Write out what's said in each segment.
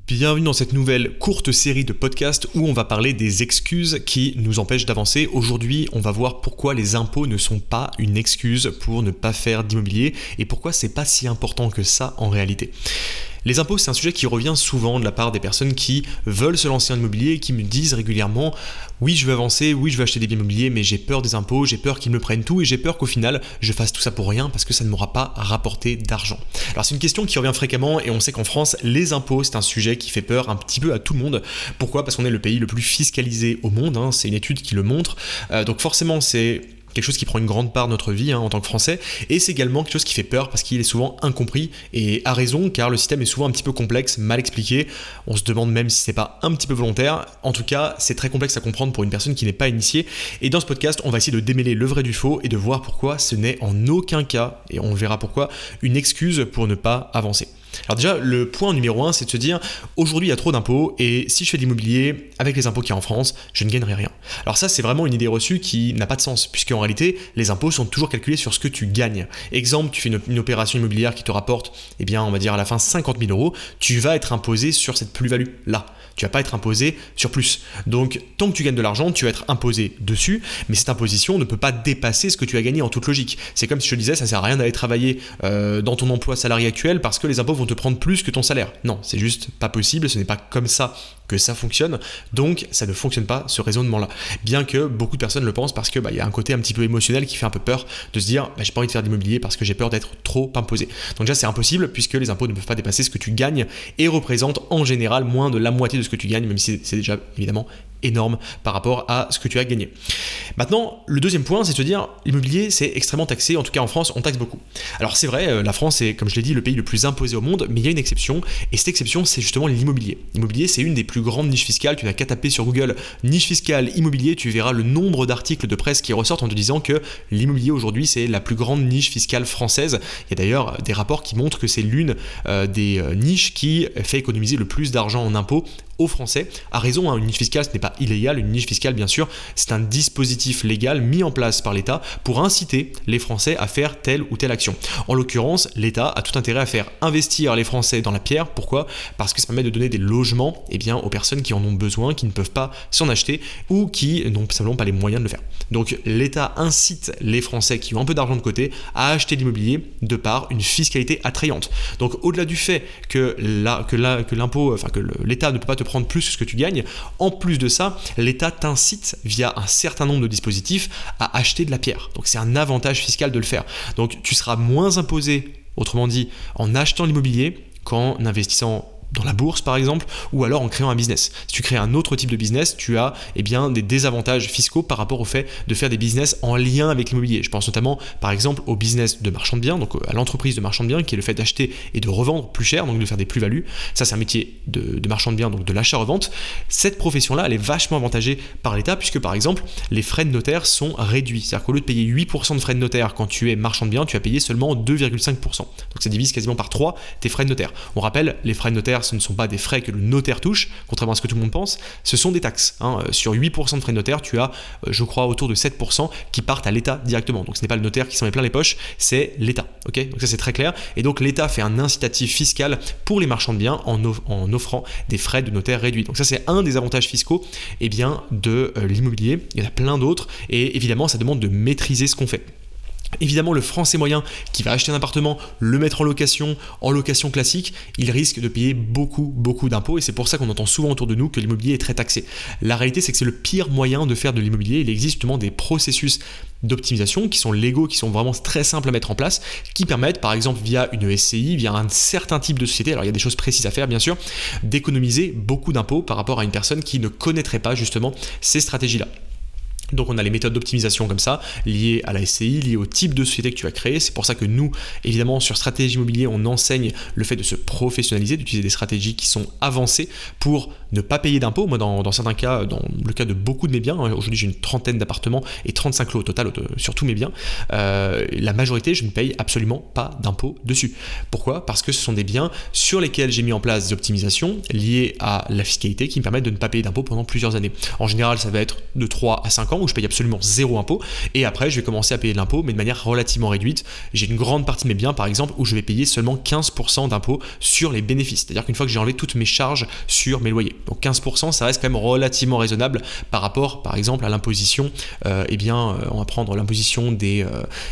Bienvenue dans cette nouvelle courte série de podcasts où on va parler des excuses qui nous empêchent d'avancer. Aujourd'hui, on va voir pourquoi les impôts ne sont pas une excuse pour ne pas faire d'immobilier et pourquoi c'est pas si important que ça en réalité. Les impôts, c'est un sujet qui revient souvent de la part des personnes qui veulent se lancer en immobilier et qui me disent régulièrement « Oui, je veux avancer, oui, je veux acheter des biens immobiliers, mais j'ai peur des impôts, j'ai peur qu'ils me prennent tout et j'ai peur qu'au final, je fasse tout ça pour rien parce que ça ne m'aura pas rapporté d'argent. » Alors c'est une question qui revient fréquemment et on sait qu'en France, les impôts, c'est un sujet qui fait peur un petit peu à tout le monde. Pourquoi ? Parce qu'on est le pays le plus fiscalisé au monde, c'est une étude qui le montre. Donc forcément, c'est quelque chose qui prend une grande part de notre vie en tant que Français, et c'est également quelque chose qui fait peur parce qu'il est souvent incompris, et à raison, car le système est souvent un petit peu complexe, mal expliqué, on se demande même si c'est pas un petit peu volontaire. En tout cas, c'est très complexe à comprendre pour une personne qui n'est pas initiée, et dans ce podcast, on va essayer de démêler le vrai du faux et de voir pourquoi ce n'est en aucun cas, et on verra pourquoi, une excuse pour ne pas avancer. Alors déjà, le point numéro 1, c'est de se dire aujourd'hui il y a trop d'impôts et si je fais de l'immobilier avec les impôts qu'il y a en France, je ne gagnerai rien. Alors ça, c'est vraiment une idée reçue qui n'a pas de sens puisque en réalité, les impôts sont toujours calculés sur ce que tu gagnes. Exemple, tu fais une opération immobilière qui te rapporte, on va dire à la fin 50 000 euros, tu vas être imposé sur cette plus-value là. Tu vas pas être imposé sur plus. Donc, tant que tu gagnes de l'argent, tu vas être imposé dessus, mais cette imposition ne peut pas dépasser ce que tu as gagné en toute logique. C'est comme si je te disais, ça sert à rien d'aller travailler dans ton emploi salarié actuel parce que les impôts vont te prendre plus que ton salaire. Non, c'est juste pas possible, ce n'est pas comme ça que ça fonctionne, donc ça ne fonctionne pas ce raisonnement-là. Bien que beaucoup de personnes le pensent parce que y a un côté un petit peu émotionnel qui fait un peu peur de se dire j'ai pas envie de faire d'immobilier parce que j'ai peur d'être trop imposé. Donc déjà c'est impossible puisque les impôts ne peuvent pas dépasser ce que tu gagnes et représentent en général moins de la moitié de ce que tu gagnes, même si c'est déjà évidemment énorme par rapport à ce que tu as gagné. Maintenant, le deuxième point, c'est de se dire l'immobilier, c'est extrêmement taxé, en tout cas en France, on taxe beaucoup. Alors c'est vrai, la France est, comme je l'ai dit, le pays le plus imposé au monde, mais il y a une exception, et cette exception, c'est justement l'immobilier. L'immobilier, c'est une des plus grandes niches fiscales, tu n'as qu'à taper sur Google niche fiscale immobilier, tu verras le nombre d'articles de presse qui ressortent en te disant que l'immobilier aujourd'hui, c'est la plus grande niche fiscale française. Il y a d'ailleurs des rapports qui montrent que c'est l'une des niches qui fait économiser le plus d'argent en impôts aux Français, à raison, une niche fiscale, ce n'est pas illégal, une niche fiscale, bien sûr, c'est un dispositif légal mis en place par l'État pour inciter les Français à faire telle ou telle action. En l'occurrence, l'État a tout intérêt à faire investir les Français dans la pierre. Pourquoi ? Parce que ça permet de donner des logements aux personnes qui en ont besoin, qui ne peuvent pas s'en acheter ou qui n'ont simplement pas les moyens de le faire. Donc l'État incite les Français qui ont un peu d'argent de côté à acheter de l'immobilier de par une fiscalité attrayante. Donc au-delà du fait que l'État ne peut pas te prendre plus que ce que tu gagnes, en plus de ça, l'État t'incite via un certain nombre de dispositifs à acheter de la pierre. Donc c'est un avantage fiscal de le faire. Donc tu seras moins imposé, autrement dit, en achetant l'immobilier qu'en investissant dans la bourse par exemple, ou alors en créant un business. Si tu crées un autre type de business, tu as des désavantages fiscaux par rapport au fait de faire des business en lien avec l'immobilier. Je pense notamment par exemple au business de marchand de biens, donc à l'entreprise de marchand de biens qui est le fait d'acheter et de revendre plus cher, donc de faire des plus-values. Ça c'est un métier de marchand de biens, donc de l'achat-revente. Cette profession-là, elle est vachement avantagée par l'État puisque par exemple les frais de notaire sont réduits. C'est-à-dire qu'au lieu de payer 8% de frais de notaire quand tu es marchand de biens, tu vas payer seulement 2,5%. Donc ça divise quasiment par 3 tes frais de notaire. On rappelle, les frais de notaire, ce ne sont pas des frais que le notaire touche, contrairement à ce que tout le monde pense, ce sont des taxes. Sur 8% de frais de notaire, tu as, je crois, autour de 7% qui partent à l'État directement. Donc ce n'est pas le notaire qui s'en met plein les poches, c'est l'État. Okay, donc ça c'est très clair. Et donc l'État fait un incitatif fiscal pour les marchands de biens en offrant des frais de notaire réduits. Donc ça c'est un des avantages fiscaux de l'immobilier. Il y en a plein d'autres et évidemment ça demande de maîtriser ce qu'on fait. Évidemment, le Français moyen qui va acheter un appartement, le mettre en location classique, il risque de payer beaucoup d'impôts et c'est pour ça qu'on entend souvent autour de nous que l'immobilier est très taxé. La réalité, c'est que c'est le pire moyen de faire de l'immobilier. Il existe justement des processus d'optimisation qui sont légaux, qui sont vraiment très simples à mettre en place, qui permettent par exemple via une SCI, via un certain type de société, alors il y a des choses précises à faire bien sûr, d'économiser beaucoup d'impôts par rapport à une personne qui ne connaîtrait pas justement ces stratégies-là. Donc on a les méthodes d'optimisation comme ça, liées à la SCI, liées au type de société que tu vas créer. C'est pour ça que nous, évidemment, sur Stratégie Immobilier, on enseigne le fait de se professionnaliser, d'utiliser des stratégies qui sont avancées pour ne pas payer d'impôts. Moi, dans certains cas, dans le cas de beaucoup de mes biens, aujourd'hui j'ai une trentaine d'appartements et 35 lots au total sur tous mes biens, la majorité, je ne paye absolument pas d'impôts dessus. Pourquoi ? Parce que ce sont des biens sur lesquels j'ai mis en place des optimisations liées à la fiscalité qui me permettent de ne pas payer d'impôts pendant plusieurs années. En général, ça va être de 3 à 5 ans. temps où je paye absolument zéro impôt, et après je vais commencer à payer de l'impôt, mais de manière relativement réduite. J'ai une grande partie de mes biens par exemple où je vais payer seulement 15% d'impôt sur les bénéfices, c'est-à-dire qu'une fois que j'ai enlevé toutes mes charges sur mes loyers. Donc 15%, ça reste quand même relativement raisonnable par rapport par exemple à l'imposition, on va prendre l'imposition des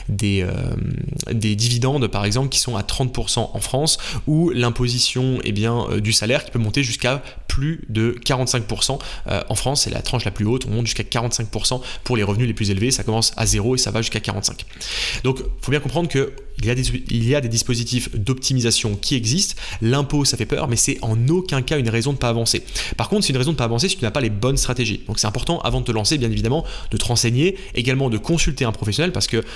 dividendes par exemple qui sont à 30% en France, ou l'imposition du salaire qui peut monter jusqu'à plus de 45%. En France, c'est la tranche la plus haute, on monte jusqu'à 45% pour les revenus les plus élevés, ça commence à 0 et ça va jusqu'à 45%. Donc il faut bien comprendre que il y a des dispositifs d'optimisation qui existent. L'impôt, ça fait peur, mais c'est en aucun cas une raison de ne pas avancer. Par contre, c'est une raison de ne pas avancer si tu n'as pas les bonnes stratégies. Donc c'est important, avant de te lancer, bien évidemment, de te renseigner, également de consulter un professionnel, parce que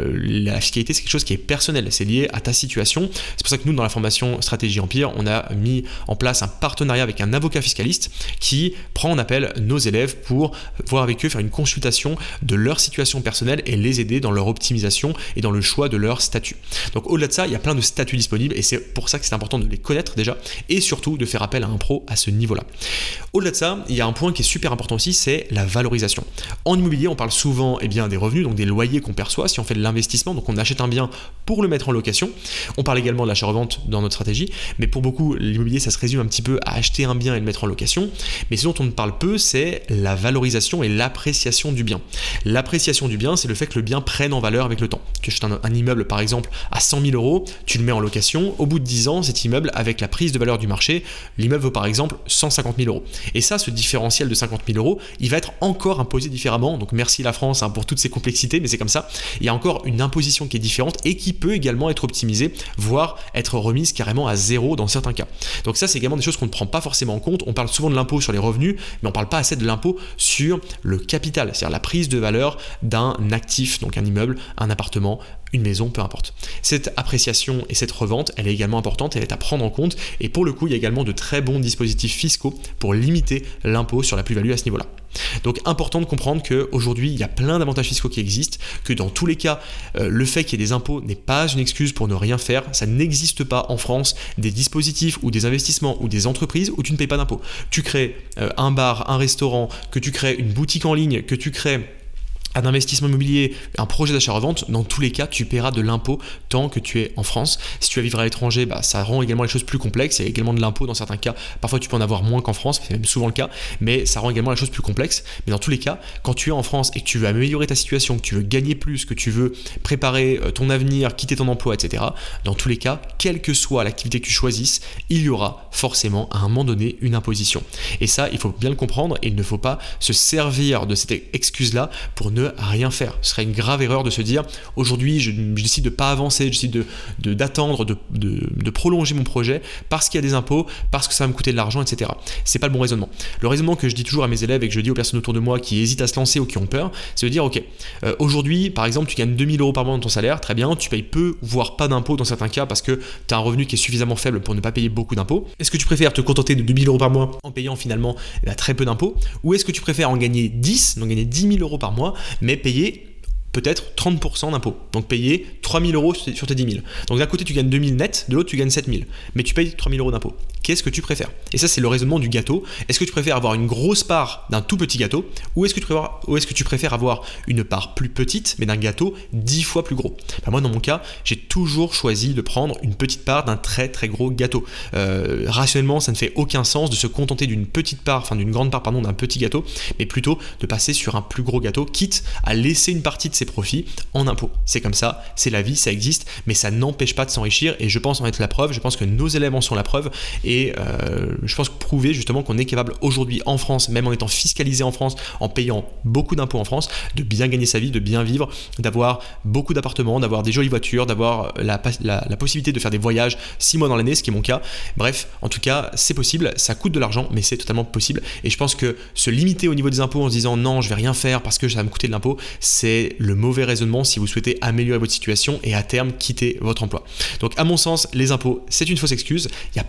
la fiscalité, c'est quelque chose qui est personnel, c'est lié à ta situation. C'est pour ça que nous, dans la formation Stratégie Empire, on a mis en place un partenariat avec un avocat fiscaliste qui prend en appel nos élèves pour voir avec eux, faire une consultation de leur situation personnelle et les aider dans leur optimisation et dans le choix de leur statut. Donc au-delà de ça, il y a plein de statuts disponibles et c'est pour ça que c'est important de les connaître déjà et surtout de faire appel à un pro à ce niveau-là. Au-delà de ça, il y a un point qui est super important aussi, c'est la valorisation. En immobilier, on parle souvent des revenus, donc des loyers qu'on perçoit si on fait de l'investissement, donc on achète un bien pour le mettre en location. On parle également de l'achat-revente dans notre stratégie, mais pour beaucoup, l'immobilier, ça se résume un petit peu à acheter un bien et le mettre en location. Mais ce dont on parle peu, c'est la valorisation et l'appréciation du bien. L'appréciation du bien, c'est le fait que le bien prenne en valeur avec le temps. Tu achètes un immeuble, par exemple, à 100 000 euros, tu le mets en location, au bout de 10 ans, cet immeuble, avec la prise de valeur du marché, l'immeuble vaut par exemple 150 000 euros. Et ça, ce différentiel de 50 000 euros, il va être encore imposé différemment. Donc merci la France pour toutes ces complexités, mais c'est comme ça. Il y a encore une imposition qui est différente et qui peut également être optimisée, voire être remise carrément à zéro dans certains cas. Donc ça, c'est également des choses qu'on ne prend pas forcément en compte. On parle souvent de l'impôt sur les revenus, mais on ne parle pas assez de l'impôt sur le capital, c'est-à-dire la prise de valeur d'un actif, donc un immeuble, un appartement, une maison, peu importe. Cette appréciation et cette revente, elle est également importante, elle est à prendre en compte, et pour le coup, il y a également de très bons dispositifs fiscaux pour limiter l'impôt sur la plus-value à ce niveau-là. Donc important de comprendre qu'aujourd'hui, il y a plein d'avantages fiscaux qui existent, que dans tous les cas, le fait qu'il y ait des impôts n'est pas une excuse pour ne rien faire. Ça n'existe pas en France des dispositifs ou des investissements ou des entreprises où tu ne payes pas d'impôts. Tu crées un bar, un restaurant, que tu crées une boutique en ligne, que tu crées un investissement immobilier, un projet d'achat-revente, dans tous les cas, tu paieras de l'impôt tant que tu es en France. Si tu vas vivre à l'étranger, ça rend également les choses plus complexes. Il y a également de l'impôt dans certains cas. Parfois, tu peux en avoir moins qu'en France, c'est même souvent le cas, mais ça rend également les choses plus complexes. Mais dans tous les cas, quand tu es en France et que tu veux améliorer ta situation, que tu veux gagner plus, que tu veux préparer ton avenir, quitter ton emploi, etc., dans tous les cas, quelle que soit l'activité que tu choisisses, il y aura forcément à un moment donné une imposition. Et ça, il faut bien le comprendre et il ne faut pas se servir de cette excuse-là pour ne rien faire. Ce serait une grave erreur de se dire aujourd'hui je décide de ne pas avancer, je décide d'attendre, de prolonger mon projet parce qu'il y a des impôts, parce que ça va me coûter de l'argent, etc. C'est pas le bon raisonnement. Le raisonnement que je dis toujours à mes élèves et que je dis aux personnes autour de moi qui hésitent à se lancer ou qui ont peur, c'est de dire ok, aujourd'hui par exemple tu gagnes 2000 euros par mois dans ton salaire, très bien, tu payes peu voire pas d'impôts dans certains cas parce que tu as un revenu qui est suffisamment faible pour ne pas payer beaucoup d'impôts. Est-ce que tu préfères te contenter de 2000 euros par mois en payant finalement très peu d'impôts, ou est-ce que tu préfères en gagner 10, donc gagner 10 000 euros par mois mais payer peut-être 30% d'impôts. Donc payer 3 000 euros sur tes 10 000. Donc d'un côté tu gagnes 2 000 net, de l'autre tu gagnes 7 000. Mais tu payes 3 000 euros d'impôts. Qu'est-ce que tu préfères? Et ça c'est le raisonnement du gâteau. Est-ce que tu préfères avoir une grosse part d'un tout petit gâteau, ou est-ce que tu préfères avoir une part plus petite mais d'un gâteau 10 fois plus gros? Moi dans mon cas, j'ai toujours choisi de prendre une petite part d'un très très gros gâteau. Rationnellement ça ne fait aucun sens de se contenter d'une grande part d'un petit gâteau, mais plutôt de passer sur un plus gros gâteau, quitte à laisser une partie de ses profits en impôts. C'est comme ça, c'est la vie, ça existe, mais ça n'empêche pas de s'enrichir et je pense en être la preuve, je pense que nos élèves en sont la preuve et je pense prouver justement qu'on est capable aujourd'hui en France, même en étant fiscalisé en France, en payant beaucoup d'impôts en France, de bien gagner sa vie, de bien vivre, d'avoir beaucoup d'appartements, d'avoir des jolies voitures, d'avoir la possibilité de faire des voyages 6 mois dans l'année, ce qui est mon cas. Bref, en tout cas, c'est possible, ça coûte de l'argent, mais c'est totalement possible et je pense que se limiter au niveau des impôts en se disant non, je vais rien faire parce que ça va me coûter de l'impôt, c'est le mauvais raisonnement si vous souhaitez améliorer votre situation et à terme quitter votre emploi. Donc à mon sens, les impôts, c'est une fausse excuse. Il y a plein d'avantages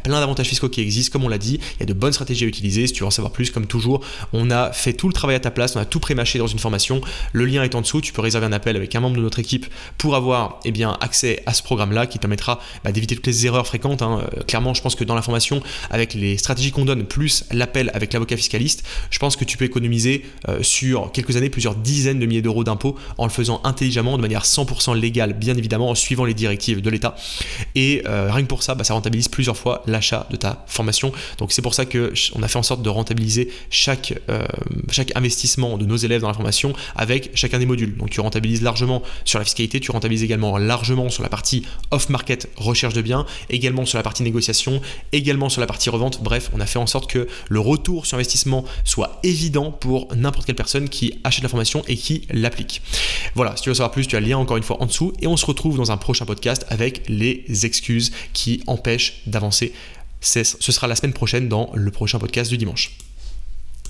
fiscaux qui existent, comme on l'a dit, il y a de bonnes stratégies à utiliser. Si tu veux en savoir plus, comme toujours, on a fait tout le travail à ta place, on a tout pré-mâché dans une formation. Le lien est en dessous, tu peux réserver un appel avec un membre de notre équipe pour avoir accès à ce programme-là qui permettra d'éviter toutes les erreurs fréquentes. Clairement, je pense que dans la formation, avec les stratégies qu'on donne, plus l'appel avec l'avocat fiscaliste, je pense que tu peux économiser sur quelques années plusieurs dizaines de milliers d'euros d'impôts en le faisant intelligemment, de manière 100% légale, bien évidemment, en suivant les directives de l'État. Et rien que pour ça, ça rentabilise plusieurs fois l'achat de ta formation. Donc c'est pour ça qu'on a fait en sorte de rentabiliser chaque investissement de nos élèves dans la formation avec chacun des modules. Donc tu rentabilises largement sur la fiscalité, tu rentabilises également largement sur la partie off-market, recherche de biens, également sur la partie négociation, également sur la partie revente. Bref, on a fait en sorte que le retour sur investissement soit évident pour n'importe quelle personne qui achète la formation et qui l'applique. Voilà, si tu veux savoir plus, tu as le lien encore une fois en dessous et on se retrouve dans un prochain podcast avec les excuses qui empêchent d'avancer. Ce sera la semaine prochaine dans le prochain podcast du dimanche.